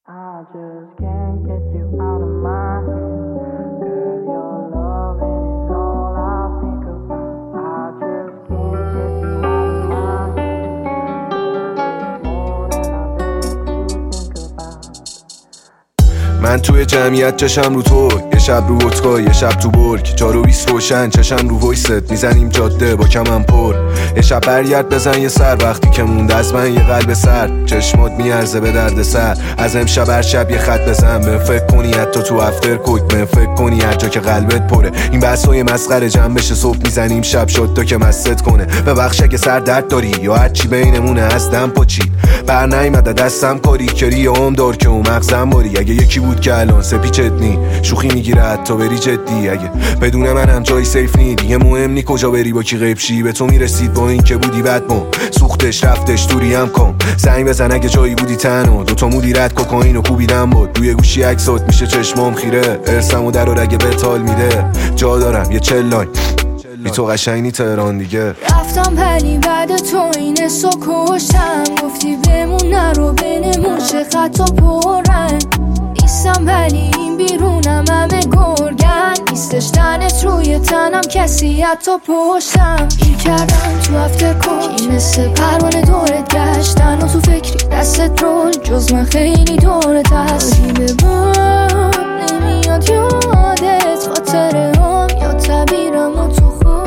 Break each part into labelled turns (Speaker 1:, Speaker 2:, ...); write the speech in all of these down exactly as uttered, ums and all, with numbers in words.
Speaker 1: I just can't get you out of my head. Girl, your loving is all I think about. I just can't get you out of my head. Girl, it's more than I dare to think about.
Speaker 2: من توی جمعیت چشم رو تو، یه شب رو اتکا یه شب تو برگ، چارو بیست روشن چشم رو ویست، میزنیم جاده با کمم پر. یه شب برگرد بزن یه سر، وقتی که مونده از من یه قلب سر، چشمات میارزه به درد سر. از امشب هر شب یه خط بزن، به فکر کنی حتی تو افتر کوک، به فکر کنی هر جا که قلبت پره. این بحثای مسخره جمع بشه صبح میزنیم شب شد تا که مست کنه. ببخش اگه سر درد داری یا هر چی بینمونه از دم پاچید، بر نیامده دستم کاری کری عمر دار که اون مغزم باری. اگه یکی بود که الان سپیچت نی شوخی میگیره حتی بری جدی، اگه بدون منم جای سیف نی دیگه مهم نی کجا بری با کی غیب شی. به تو میرسید با این که بودی بد بم، سوختش رفتش دوری هم کن. زنگ بزن اگه جایی بودی تنها، دوتا مدیرت کوکائین و کوبیدم بود روی گوشی عکسات میشه چشمام خیره. ارسم و در و رگه بتال میده، جا دارم یه چلاین بی تو قشنگی تهران دیگه.
Speaker 3: رفتم ولی بعد تو این حسو کشتم، گفتی بمون نرو بینمون چه خطا پرن. نیستم ولی این بیرونم همه گرگن، نیستش تنت روی تنم کسی حتی پشتم. گیر کردم تو افتر کوک مثل پروانه دورت گشتن و تو فکری دستت رول جز من خیلی دورت هست. به باب نمیاد یادت خاطره هم یا تبیرم و تو خود.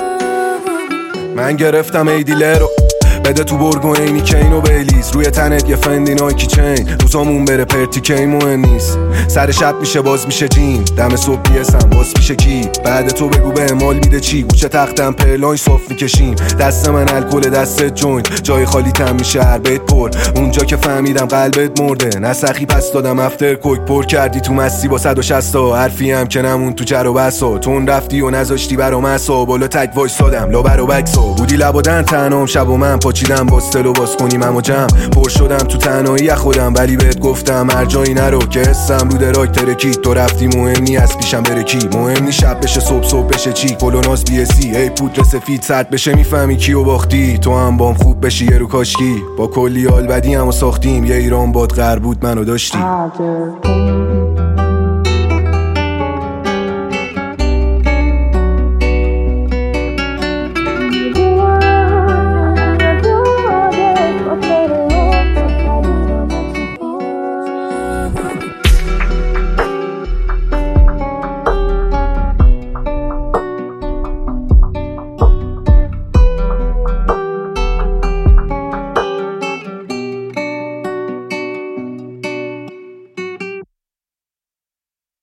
Speaker 2: من گرفتم ای دیلر رو بده تو برگو اینی کین و بیلیز، روی تنت یه فندی نایکی چین، روزامون بره پرتی کی مهم نیست. سر شب میشه باز میشه جیم، دم صبح بیسم باز میشه کی. بعد تو بگو به امال میده چی، گوشه تختم پرلاین صاف میکشیم، دست من الکل دستت جوینت، جای خالی تم میشه هر بیت پر. اونجا که فهمیدم قلبت مرده نسخی پس دادم افتر کوک، پر کردی تو مستی با صد و شصت تا حرفی هم که نمون تو جر و بسا. تون رفتی و نذاشتی برام عصا، بالا تک وایسادم لا برو بکسا. بودی لبادن تنام شب و من پاچیدم باستلو باز کنیم اما جمع پر شدم تو تنهایی خودم، ولی بهت گفتم هر جایی نرو که حسم رو دراک ترکی. تو رفتی مهم نی از پیشم بره کی، مهم نی شب بشه صبح صبح بشه چی. کلوناز بی اسی ای پودر سفید سرد بشه میفهمی کیو باختی. تو هم بام خوب بشی یه رو کاشکی، با کلی حال بدی همو ساختیم. یه ایران باد غر بود منو داشتی.